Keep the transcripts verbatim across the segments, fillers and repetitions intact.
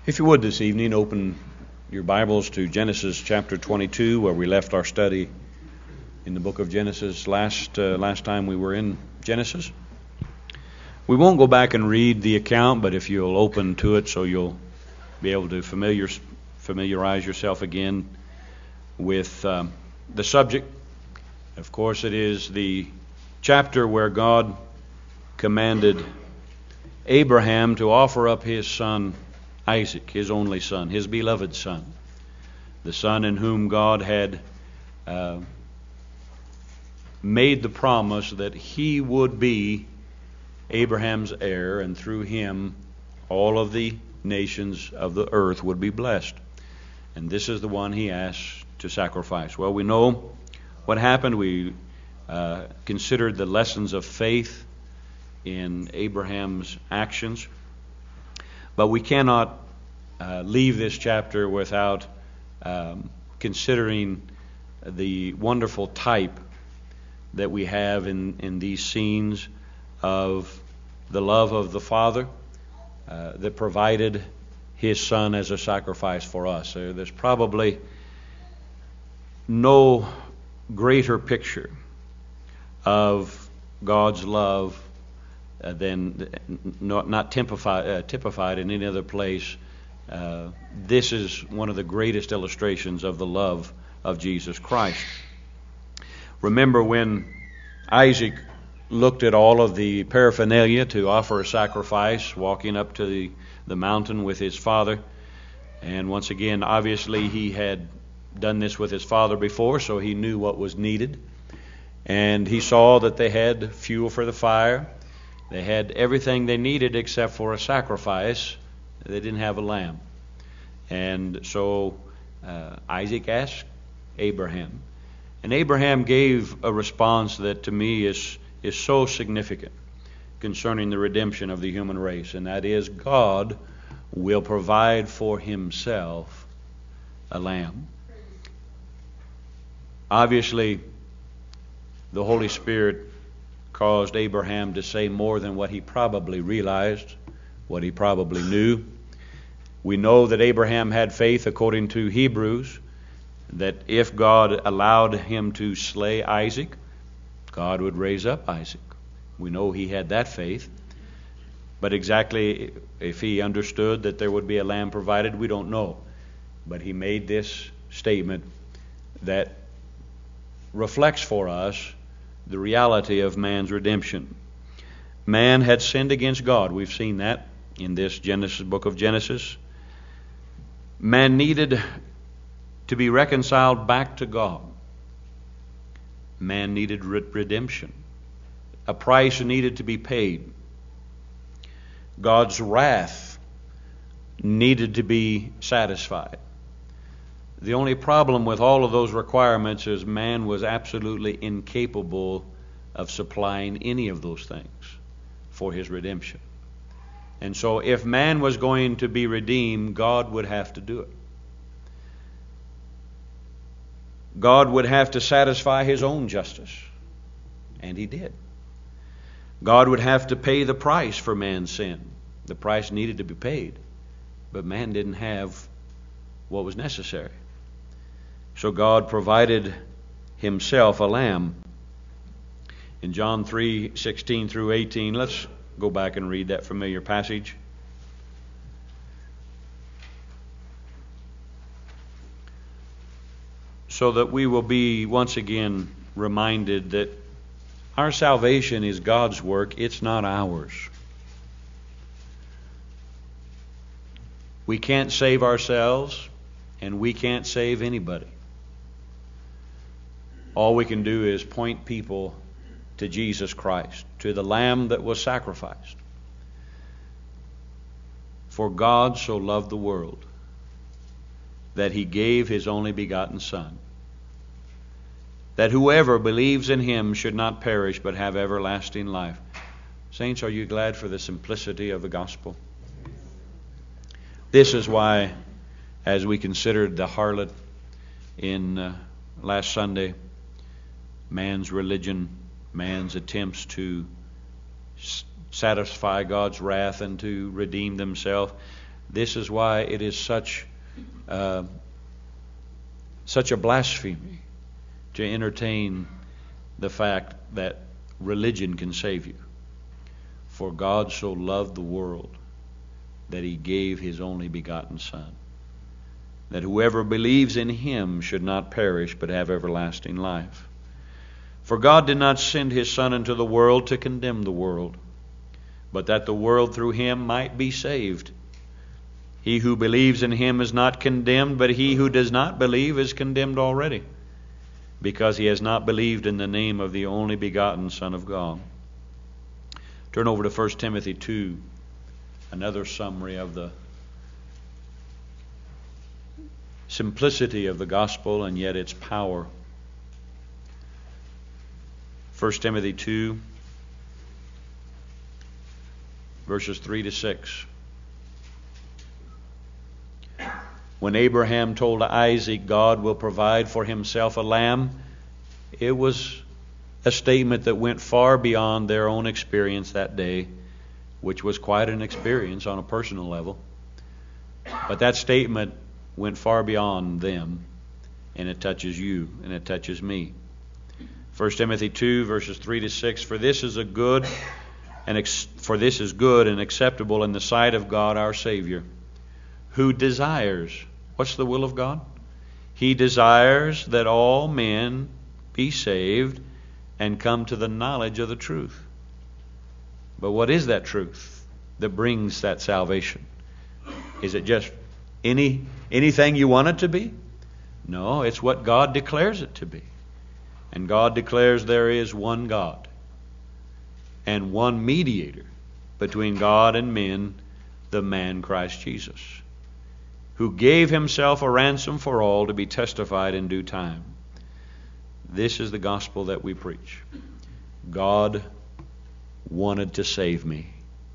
If you would this evening, open your Bibles to Genesis chapter twenty-two, where we left our study in the book of Genesis last uh, last time we were in Genesis. We won't go back and read the account, but if you'll open to it so you'll be able to familiar, familiarize yourself again with um, the subject. Of course, it is the chapter where God commanded Abraham to offer up his son Isaac, his only son, his beloved son, the son in whom God had uh, made the promise that he would be Abraham's heir, and through him all of the nations of the earth would be blessed. And this is the one he asked to sacrifice. Well, we know what happened. We uh, considered the lessons of faith in Abraham's actions. But we cannot uh, leave this chapter without um, considering the wonderful type that we have in, in these scenes of the love of the Father uh, that provided His Son as a sacrifice for us. Uh, there's probably no greater picture of God's love Uh, then not, not typified, uh, typified in any other place. Uh, this is one of the greatest illustrations of the love of Jesus Christ. Remember when Isaac looked at all of the paraphernalia to offer a sacrifice, walking up to the, the mountain with his father. And once again, obviously he had done this with his father before, so he knew what was needed. And he saw that they had fuel for the fire. They had everything they needed except for a sacrifice. They didn't have a lamb. And so uh, Isaac asked Abraham. And Abraham gave a response that to me is, is so significant concerning the redemption of the human race. And that is, God will provide for himself a lamb. Obviously, the Holy Spirit caused Abraham to say more than what he probably realized, what he probably knew. We know that Abraham had faith, according to Hebrews, that if God allowed him to slay Isaac, God would raise up Isaac. We know he had that faith. But exactly if he understood that there would be a lamb provided, we don't know. But he made this statement that reflects for us the reality of man's redemption. Man had sinned against God. We've seen that in this Genesis book of Genesis. Man needed to be reconciled back to God. Man needed redemption. A price needed to be paid. God's wrath needed to be satisfied. The only problem with all of those requirements is man was absolutely incapable of supplying any of those things for his redemption. And so if man was going to be redeemed, God would have to do it. God would have to satisfy his own justice. And he did. God would have to pay the price for man's sin. The price needed to be paid. But man didn't have what was necessary. So God provided himself a lamb. In John three sixteen through eighteen, let's go back and read that familiar passage. So that we will be once again reminded that our salvation is God's work, it's not ours. We can't save ourselves, and we can't save anybody. All we can do is point people to Jesus Christ, to the Lamb that was sacrificed. For God so loved the world that he gave his only begotten Son, that whoever believes in him should not perish but have everlasting life. Saints, are you glad for the simplicity of the gospel? This is why, as we considered the harlot in uh, last Sunday, man's religion, man's attempts to s- satisfy God's wrath and to redeem themselves, This is why it is such uh, such a blasphemy to entertain the fact that religion can save you. For God so loved the world that He gave His only begotten Son, that whoever believes in Him should not perish but have everlasting life. For God did not send His Son into the world to condemn the world, but that the world through Him might be saved. He who believes in Him is not condemned, but he who does not believe is condemned already, because he has not believed in the name of the only begotten Son of God. Turn over to First Timothy two, another summary of the simplicity of the gospel and yet its power. First Timothy two, verses three to six. When Abraham told Isaac God will provide for himself a lamb, it was a statement that went far beyond their own experience that day, which was quite an experience on a personal level. But that statement went far beyond them, and it touches you, and it touches me. First Timothy two, verses three to six. For this is a good and ex- for this is good and acceptable in the sight of God our Savior, who desires. What's the will of God? He desires that all men be saved and come to the knowledge of the truth. But what is that truth that brings that salvation? Is it just any anything you want it to be? No, it's what God declares it to be. And God declares there is one God and one mediator between God and men, the man Christ Jesus, who gave Himself a ransom for all to be testified in due time. This is the gospel that we preach. God wanted to save me.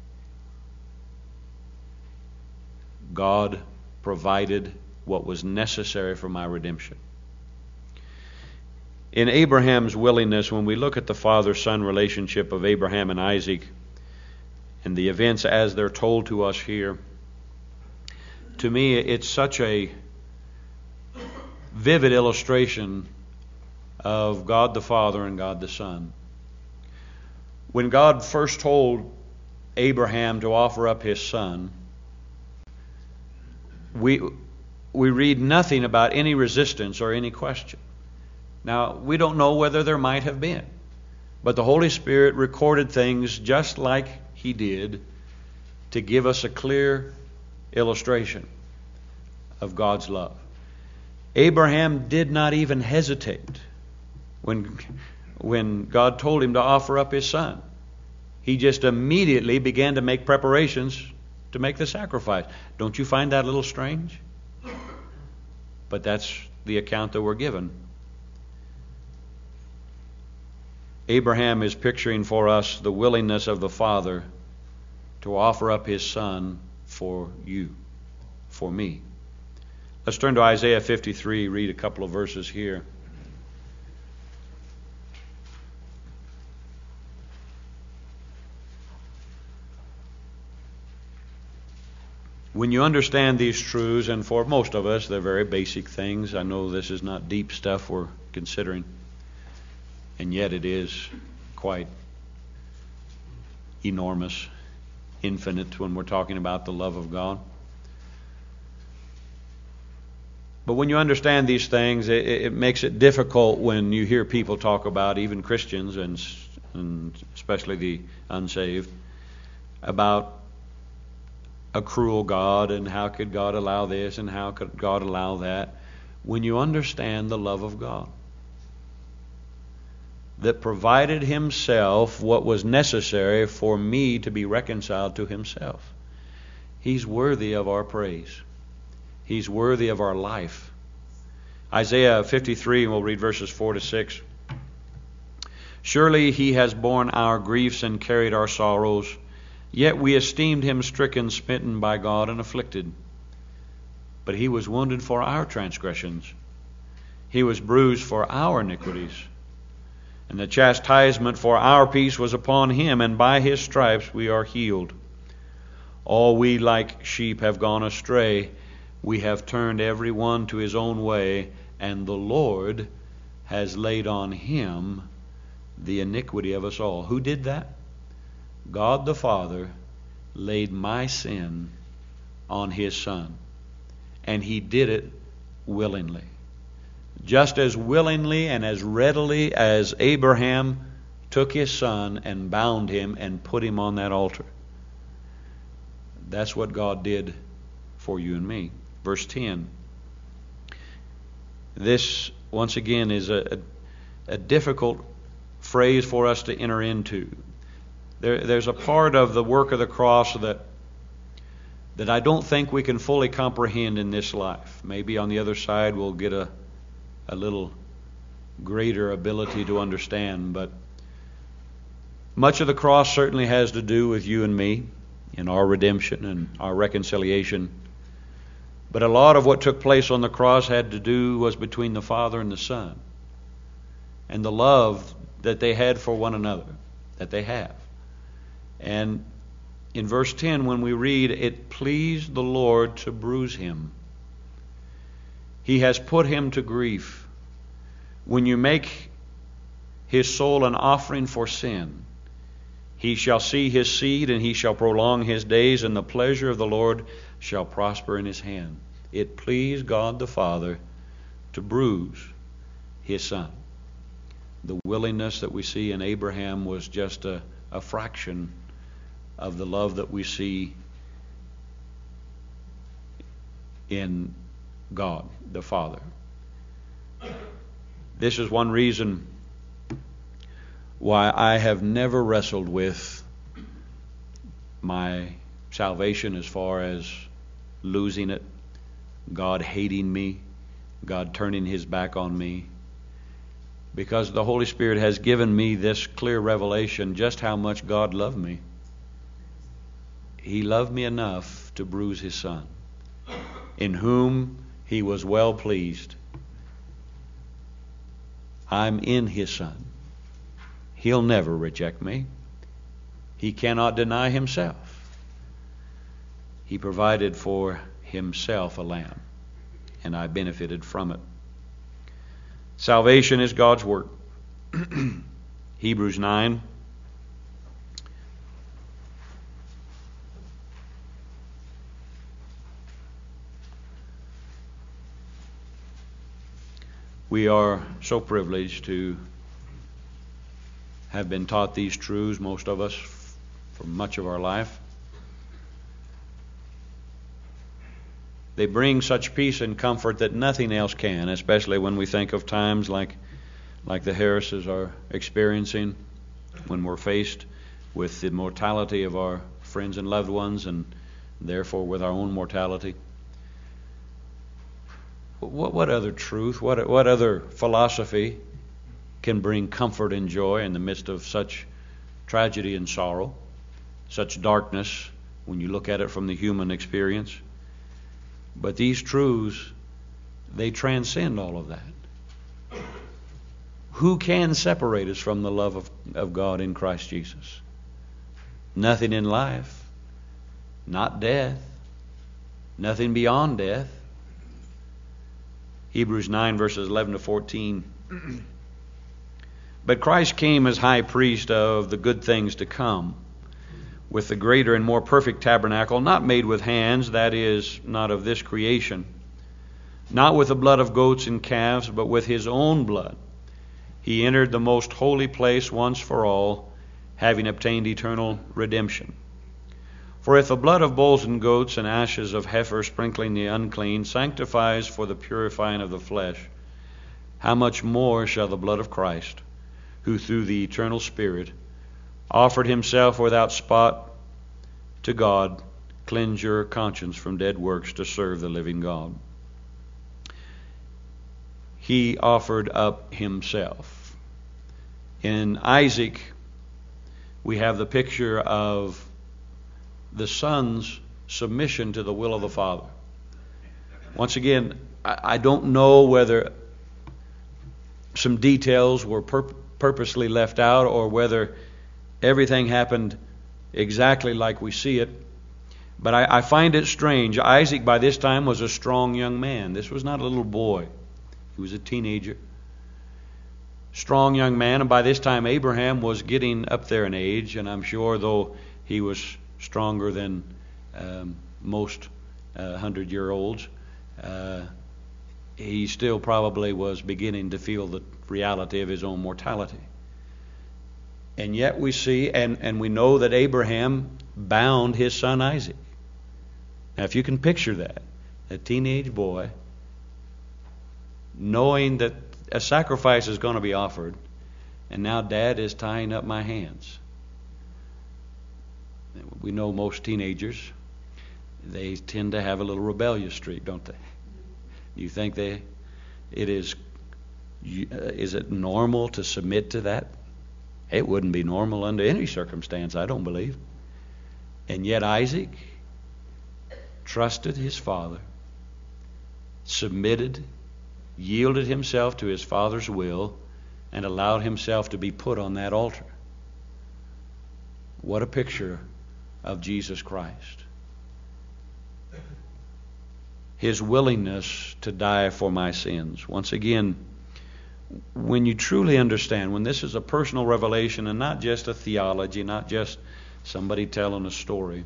God provided what was necessary for my redemption. In Abraham's willingness, when we look at the father-son relationship of Abraham and Isaac and the events as they're told to us here, to me it's such a vivid illustration of God the Father and God the Son. When God first told Abraham to offer up his son, we we read nothing about any resistance or any question. Now, we don't know whether there might have been, but the Holy Spirit recorded things just like He did to give us a clear illustration of God's love. Abraham did not even hesitate when, when God told him to offer up his son. He just immediately began to make preparations to make the sacrifice. Don't you find that a little strange? But that's the account that we're given. Abraham is picturing for us the willingness of the Father to offer up His Son for you, for me. Let's turn to Isaiah fifty-three, read a couple of verses here. When you understand these truths, and for most of us, they're very basic things. I know this is not deep stuff we're considering, and yet it is quite enormous, infinite when we're talking about the love of God. But when you understand these things, it, it makes it difficult when you hear people talk about, even Christians and, and especially the unsaved, about a cruel God and how could God allow this and how could God allow that. When you understand the love of God that provided Himself what was necessary for me to be reconciled to Himself, He's worthy of our praise. He's worthy of our life. Isaiah fifty-three, and we'll read verses four to six. Surely He has borne our griefs and carried our sorrows, yet we esteemed Him stricken, smitten by God, and afflicted. But He was wounded for our transgressions. He was bruised for our iniquities. And the chastisement for our peace was upon Him, and by His stripes we are healed. All we like sheep have gone astray. We have turned every one to his own way, and the Lord has laid on him the iniquity of us all. Who did that? God the Father laid my sin on his Son, and he did it willingly. Just as willingly and as readily as Abraham took his son and bound him and put him on that altar. That's what God did for you and me. Verse ten. This, once again, is a, a, a difficult phrase for us to enter into. There, there's a part of the work of the cross that that I don't think we can fully comprehend in this life. Maybe on the other side we'll get a, a little greater ability to understand. But much of the cross certainly has to do with you and me in our redemption and our reconciliation. But a lot of what took place on the cross had to do was between the Father and the Son, and the love that they had for one another, that they have. And in verse ten, when we read, it pleased the Lord to bruise him. He has put him to grief. When you make his soul an offering for sin, he shall see his seed, and he shall prolong his days, and the pleasure of the Lord shall prosper in his hand. It pleased God the Father to bruise his Son. The willingness that we see in Abraham was just a, a fraction of the love that we see in God the Father. This is one reason why I have never wrestled with my salvation as far as losing it, God hating me, God turning his back on me, because the Holy Spirit has given me this clear revelation just how much God loved me. He loved me enough to bruise his Son, in whom he was well pleased. I'm in his Son. He'll never reject me. He cannot deny himself. He provided for himself a lamb, and I benefited from it. Salvation is God's work. Hebrews nine. We are so privileged to have been taught these truths, most of us, for much of our life. They bring such peace and comfort that nothing else can, especially when we think of times like like the Harrises are experiencing, when we're faced with the mortality of our friends and loved ones, and therefore with our own mortality. What, what other truth, what, what other philosophy can bring comfort and joy in the midst of such tragedy and sorrow, such darkness when you look at it from the human experience? But these truths, they transcend all of that. Who can separate us from the love of, of God in Christ Jesus? Nothing in life, not death, nothing beyond death. Hebrews nine verses eleven to fourteen. But Christ came as high priest of the good things to come, with the greater and more perfect tabernacle, not made with hands, that is, not of this creation, not with the blood of goats and calves, but with his own blood. He entered the most holy place once for all, having obtained eternal redemption. For if the blood of bulls and goats and ashes of heifer sprinkling the unclean sanctifies for the purifying of the flesh, how much more shall the blood of Christ, who through the eternal Spirit offered himself without spot to God, cleanse your conscience from dead works to serve the living God. He offered up himself. In Isaac, we have the picture of the son's submission to the will of the Father. Once again, I, I don't know whether some details were pur- purposely left out or whether everything happened exactly like we see it. But I, I find it strange. Isaac by this time was a strong young man. This was not a little boy. He was a teenager. Strong young man, and by this time Abraham was getting up there in age, and I'm sure though he was stronger than um, most uh, hundred-year-olds, uh, he still probably was beginning to feel the reality of his own mortality. And yet we see, and, and we know that Abraham bound his son Isaac. Now if you can picture that, a teenage boy, knowing that a sacrifice is going to be offered, and now Dad is tying up my hands. We know most teenagers, they tend to have a little rebellious streak, don't they? Do you think they, it is, is it normal to submit to that? It wouldn't be normal under any circumstance, I don't believe. And yet Isaac trusted his father, submitted, yielded himself to his father's will, and allowed himself to be put on that altar. What a picture of Jesus Christ. His willingness to die for my sins. Once again, when you truly understand, when this is a personal revelation and not just a theology, not just somebody telling a story,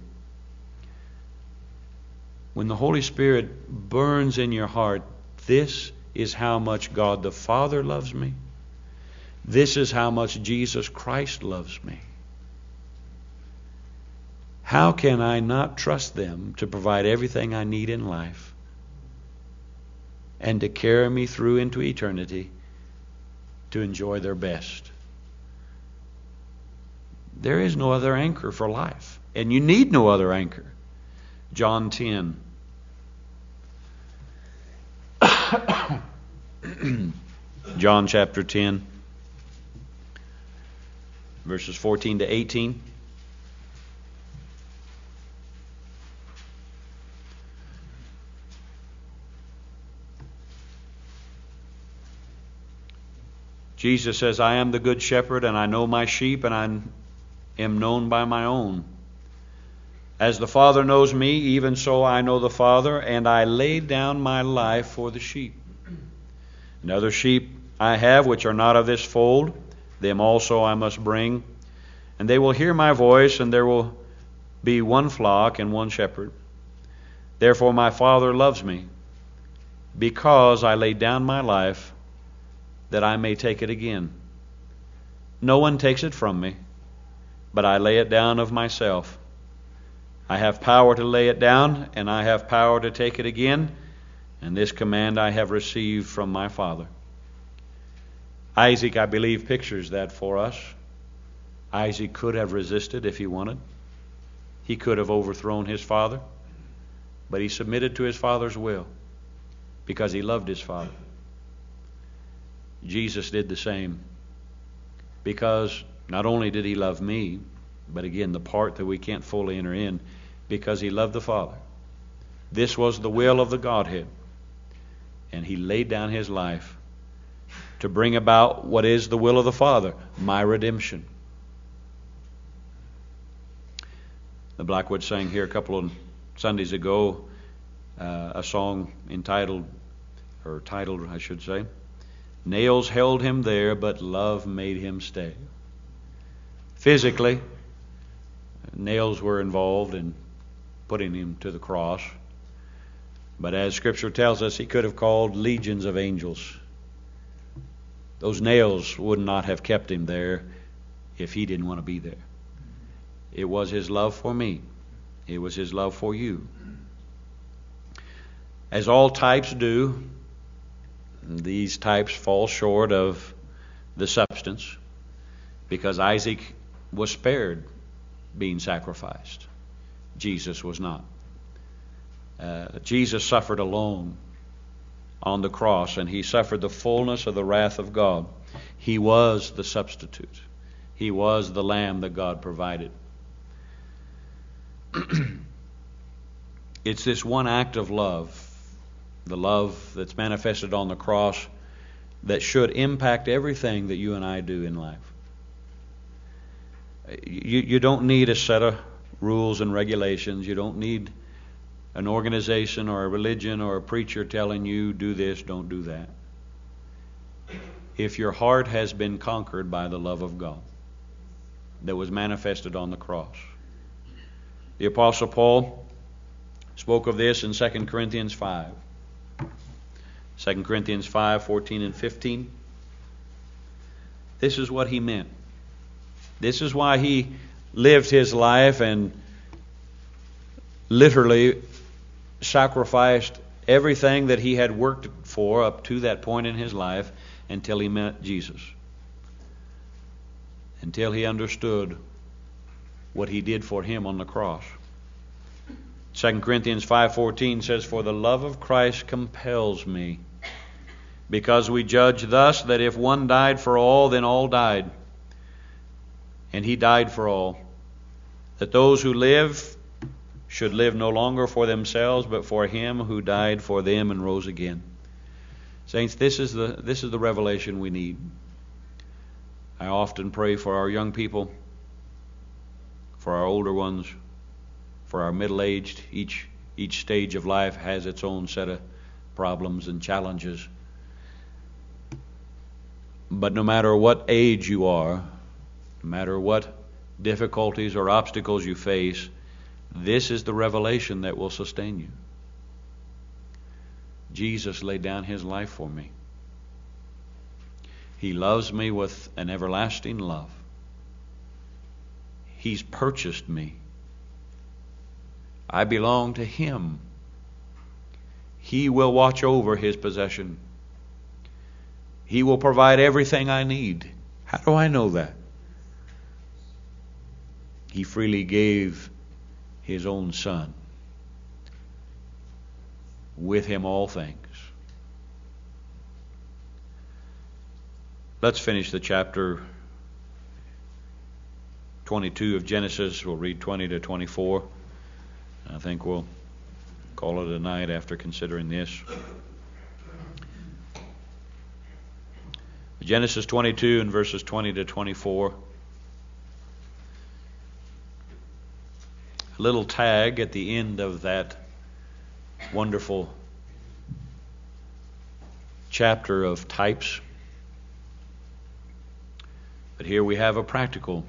when the Holy Spirit burns in your heart, this is how much God the Father loves me. This is how much Jesus Christ loves me. How can I not trust them to provide everything I need in life and to carry me through into eternity to enjoy their best? There is no other anchor for life, and you need no other anchor. John ten. John chapter ten, verses fourteen to eighteen. Jesus says, I am the good shepherd, and I know my sheep, and I am known by my own. As the Father knows me, even so I know the Father, and I lay down my life for the sheep. And other sheep I have which are not of this fold, them also I must bring. And they will hear my voice, and there will be one flock and one shepherd. Therefore my Father loves me, because I laid down my life, that I may take it again. No one takes it from me, but I lay it down of myself. I have power to lay it down, and I have power to take it again, and this command I have received from my Father. Isaac, I believe, pictures that for us. Isaac could have resisted if he wanted. He could have overthrown his father, but he submitted to his father's will because he loved his father. Jesus did the same, because not only did he love me, but again, the part that we can't fully enter in, because he loved the Father. This was the will of the Godhead, and he laid down his life to bring about what is the will of the Father, my redemption. The Blackwoods sang here a couple of Sundays ago uh, a song entitled, or titled, I should say, Nails held him there, but love made him stay. Physically, nails were involved in putting him to the cross. But as Scripture tells us, he could have called legions of angels. Those nails would not have kept him there if he didn't want to be there. It was his love for me. It was his love for you. As all types do, these types fall short of the substance, because Isaac was spared being sacrificed. Jesus was not. Uh, Jesus suffered alone on the cross, and he suffered the fullness of the wrath of God. He was the substitute. He was the lamb that God provided. It's this one act of love, the love that's manifested on the cross, that should impact everything that you and I do in life. You, you don't need a set of rules and regulations. You don't need an organization or a religion or a preacher telling you, do this, don't do that. If your heart has been conquered by the love of God that was manifested on the cross. The Apostle Paul spoke of this in Second Corinthians five. Second Corinthians five, fourteen and fifteen. This is what he meant. This is why he lived his life and literally sacrificed everything that he had worked for up to that point in his life until he met Jesus. Until he understood what he did for him on the cross. Second Corinthians five fourteen says, "For the love of Christ compels me, because we judge thus, that if one died for all, then all died. And he died for all, that those who live should live no longer for themselves, but for him who died for them and rose again." Saints, this is the this is the revelation we need. I often pray for our young people, for our older ones, for our middle-aged. Each each stage of life has its own set of problems and challenges. But no matter what age you are, no matter what difficulties or obstacles you face, this is the revelation that will sustain you. Jesus laid down his life for me. He loves me with an everlasting love. He's purchased me. I belong to him. He will watch over his possession. He will provide everything I need. How do I know that? He freely gave his own Son. With him all things. Let's finish the chapter twenty-two of Genesis. We'll read twenty to twenty-four. I think we'll call it a night after considering this. Genesis twenty-two and verses twenty to twenty-four. A little tag at the end of that wonderful chapter of types. But here we have a practical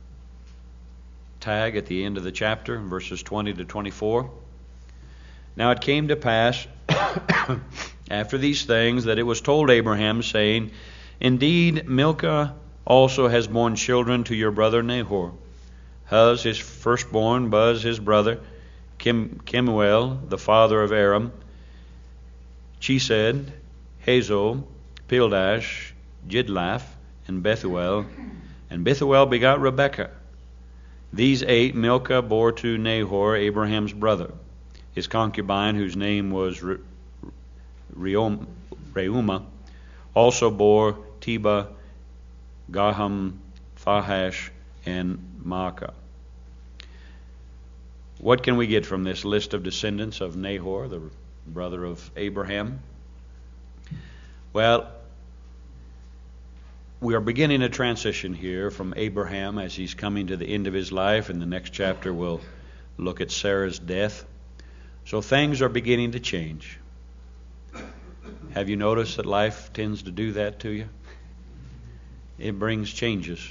tag at the end of the chapter, verses twenty to twenty-four. "Now it came to pass after these things that it was told Abraham, saying, Indeed, Milcah also has borne children to your brother Nahor. Huz his firstborn, Buz his brother, Kim, Kemuel, the father of Aram, Chesed, Hazo, Pildash, Jidlaph, and Bethuel. And Bethuel begot Rebekah. These eight Milcah bore to Nahor, Abraham's brother. His concubine, whose name was Re- Reum- Reumah, also bore Teba, Gaham, Thahash, and Maacah." What can we get from this list of descendants of Nahor, the brother of Abraham? Well, we are beginning a transition here from Abraham as he's coming to the end of his life. In the next chapter, we'll look at Sarah's death. So things are beginning to change. Have you noticed that life tends to do that to you? It brings changes.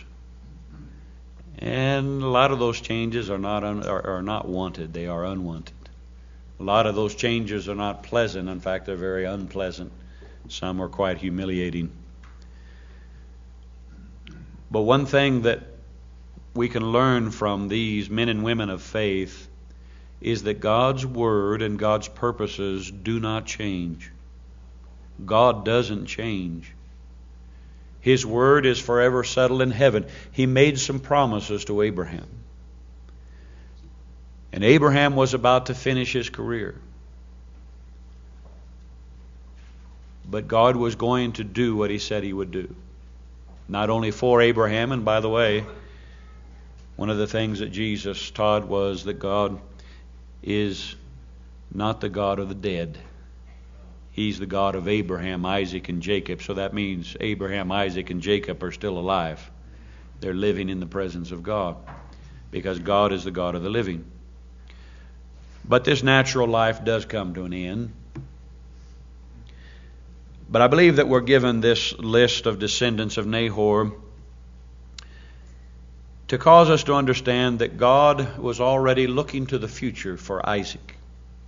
And a lot of those changes are not un, are, are not wanted. They are unwanted. A lot of those changes are not pleasant. In fact, they're very unpleasant. Some are quite humiliating. But one thing that we can learn from these men and women of faith is that God's word and God's purposes do not change. God doesn't change. His word is forever settled in heaven. He made some promises to Abraham. And Abraham was about to finish his career. But God was going to do what he said he would do. Not only for Abraham, and by the way, one of the things that Jesus taught was that God is not the God of the dead. He's the God of Abraham, Isaac, and Jacob. So that means Abraham, Isaac, and Jacob are still alive. They're living in the presence of God. because God is the God of the living. But this natural life does come to an end. But I believe that we're given this list of descendants of Nahor to cause us to understand that God was already looking to the future for Isaac.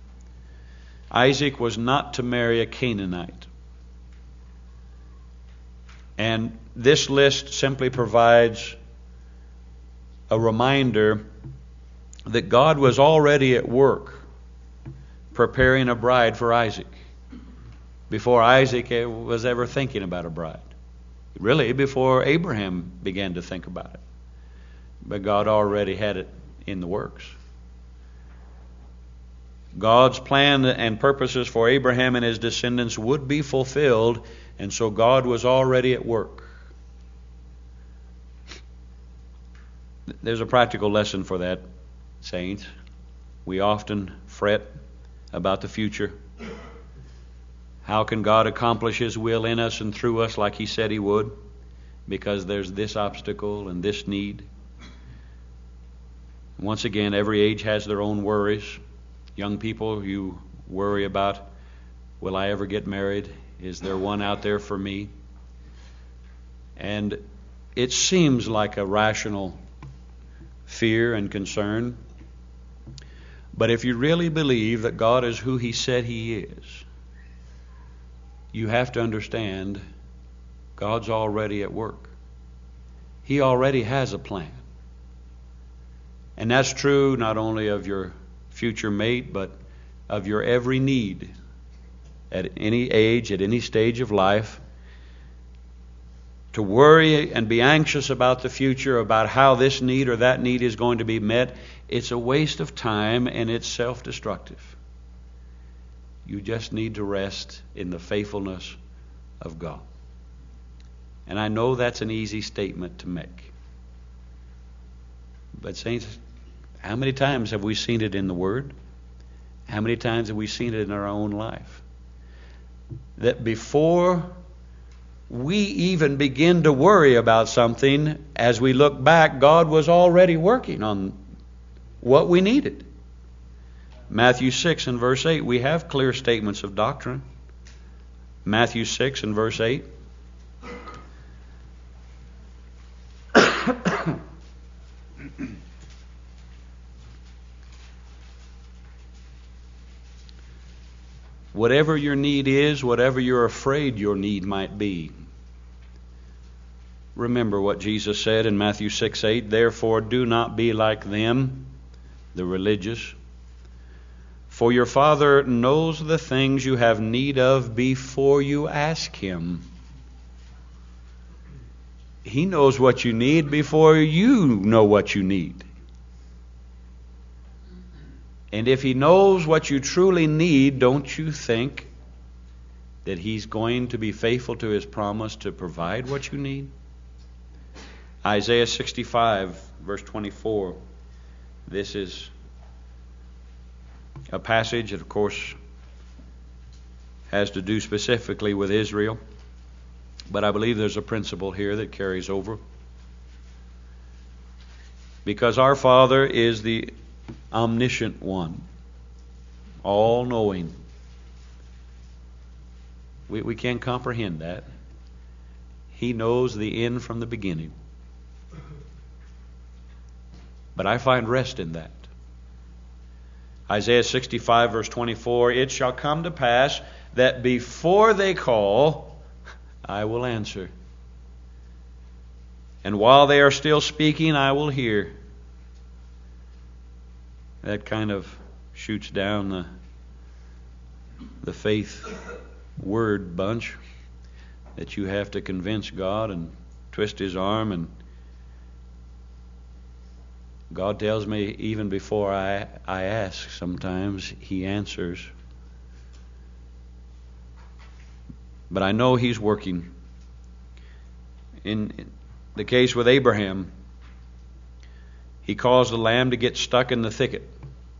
Isaac was not to marry a Canaanite. And this list simply provides a reminder that God was already at work preparing a bride for Isaac before Isaac was ever thinking about a bride. Really, before Abraham began to think about it. But God already had it in the works. God's plan and purposes for Abraham and his descendants would be fulfilled, and so God was already at work. There's a practical lesson for that, saints. We often fret about the future. How can God accomplish His will in us and through us like He said He would? Because there's this obstacle and this need. Once again, every age has their own worries. Young people, you worry about, will I ever get married? Is there one out there for me? And it seems like a rational fear and concern. But if you really believe that God is who He said He is, you have to understand God's already at work. He already has a plan. And that's true not only of your future mate, but of your every need at any age, at any stage of life. To worry and be anxious about the future, about how this need or that need is going to be met, it's a waste of time and it's self-destructive. You just need to rest in the faithfulness of God. And I know that's an easy statement to make. But saints, how many times have we seen it in the Word? How many times have we seen it in our own life? That before we even begin to worry about something, as we look back, God was already working on what we needed. Matthew six and verse eight, we have clear statements of doctrine. Matthew six and verse eight. Whatever your need is, whatever you're afraid your need might be, remember what Jesus said in Matthew six eight, therefore do not be like them, the religious, for your Father knows the things you have need of before you ask Him. He knows what you need before you know what you need. And if He knows what you truly need, don't you think that He's going to be faithful to His promise to provide what you need? Isaiah sixty-five, verse twenty-four. This is a passage that, of course, has to do specifically with Israel. But I believe there's a principle here that carries over. Because our Father is the omniscient one, all-knowing. We, we can't comprehend that. He knows the end from the beginning. But I find rest in that. Isaiah sixty-five, verse twenty-four, it shall come to pass that before they call, I will answer. And while they are still speaking, I will hear. That kind of shoots down the, the faith word bunch that you have to convince God and twist His arm. And God tells me even before I, I ask, sometimes He answers. But I know He's working. In the case with Abraham, He caused the lamb to get stuck in the thicket.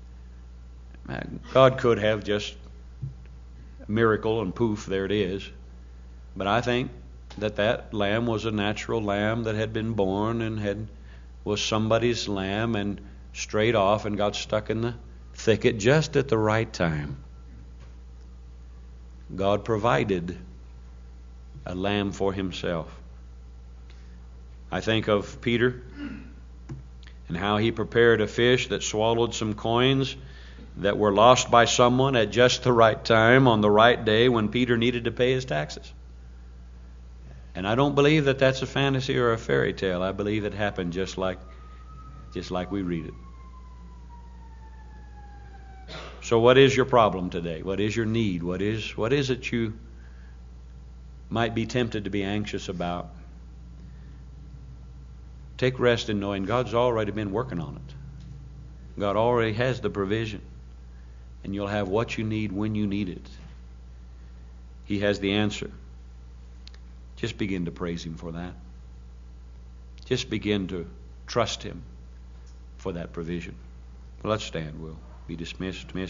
God could have just a miracle and poof, there it is. But I think that that lamb was a natural lamb that had been born and had was somebody's lamb and strayed off and got stuck in the thicket just at the right time. God provided a lamb for himself. I think of Peter and how he prepared a fish that swallowed some coins that were lost by someone at just the right time on the right day when Peter needed to pay his taxes. And I don't believe that that's a fantasy or a fairy tale. I believe it happened just like just like we read it. So what is your problem today? What is your need? What is what is it you might be tempted to be anxious about? Take rest in knowing God's already been working on it. God already has the provision. And you'll have what you need when you need it. He has the answer. Just begin to praise Him for that. Just begin to trust Him for that provision. Well, let's stand. We'll be dismissed.